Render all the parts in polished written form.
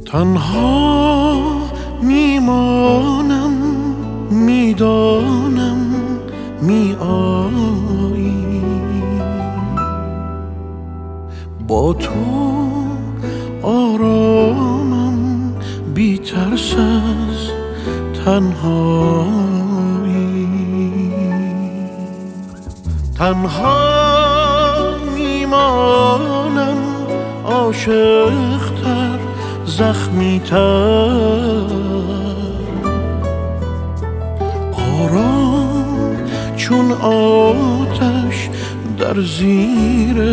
تنها میمانم، میدانم میایی، با تو آرامم، بی ترس از تنهایی. تنها میمانم، عاشق‌تر، زخمی‌تر، آرام چون آتش در زیر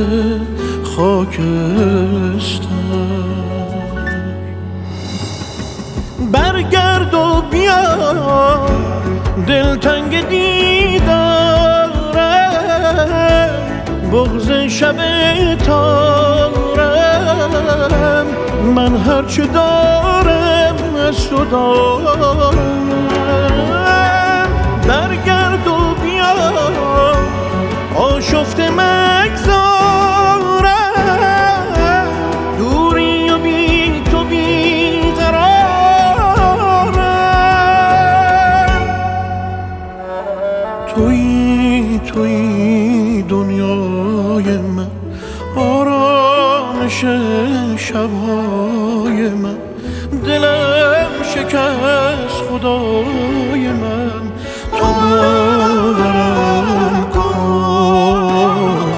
خاکستر. برگرد و بیا، دلتنگ دیدارم، بغض شب تارم، من هرچه دارم از تو دارم. برگرد و بیا، آشفته مگذارم، دوری و بی تو بیقرارم. تویی دنیای من، آرامش شبهای من، دلم شکست خدای من. تو باورم کن،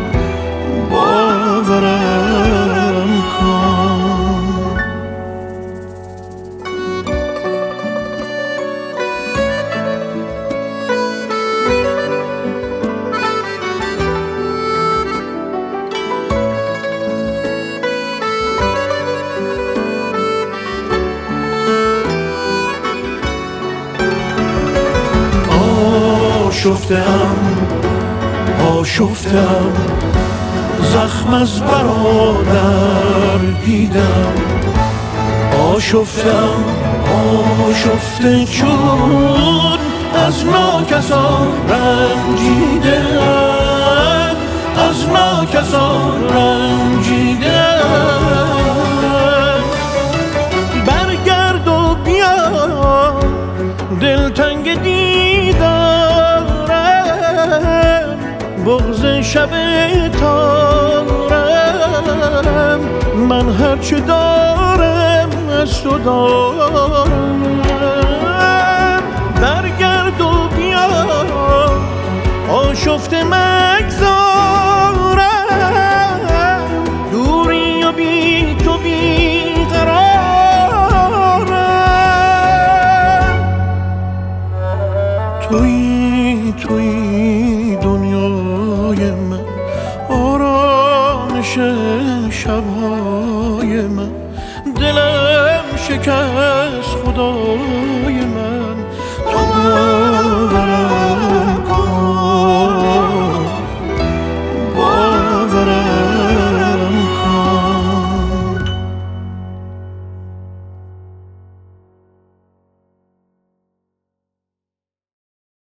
باورم کن. آشفتم، زخم از برادر دیدم. آشفته چون از ناکسان رنجیدم، از ناکسان رنجیدم. برگرد و بیا، دلتنگ دیدارم، بغض شب تارم، من هرچه دارم از تو دارم. برگرد و بیا، آشفته مگذارم، دوری و بی تو بیقرارم. تویی دنیای من، آرامش شبهای من، دلم شکست خدای من. تو باورم